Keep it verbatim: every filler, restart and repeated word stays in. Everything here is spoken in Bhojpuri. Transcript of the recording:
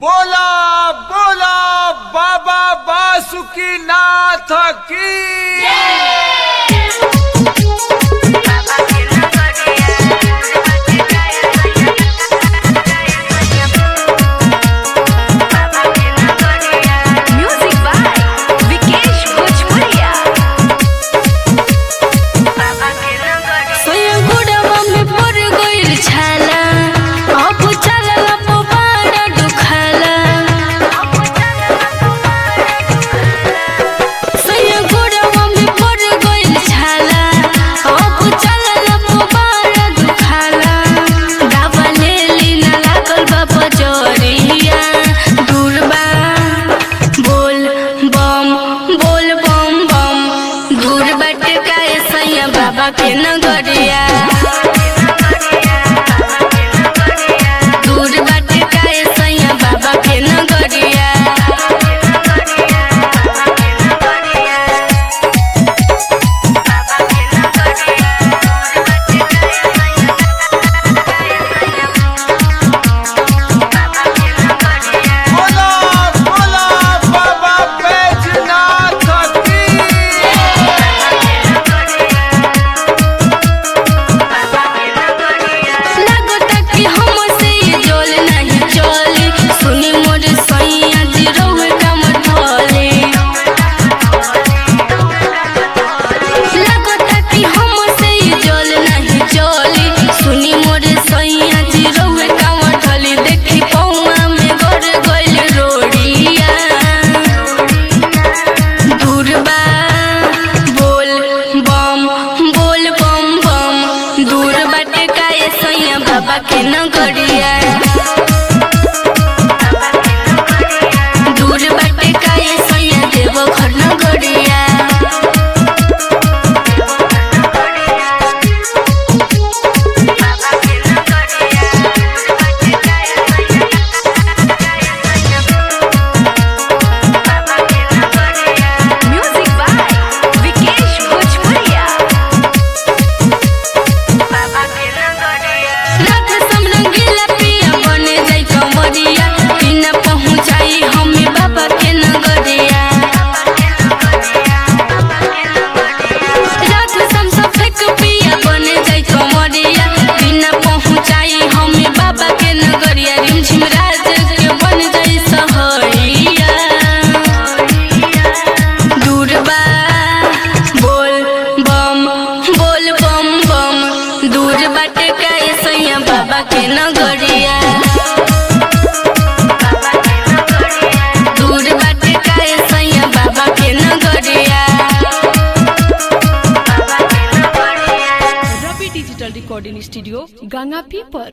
बोला बोला बाबा बासुकीनाथ की बाबा के नगरिया दूर बाटे काहे सैया बाबा के नगरिया बाबा के नगरिया दूर बाटे काहे सैया देव घर नगरिया बाबा के नगरिया दूर बाटे काहे सैया बाबा के नगरिया Ravi digital recording studio Ganga पीपर।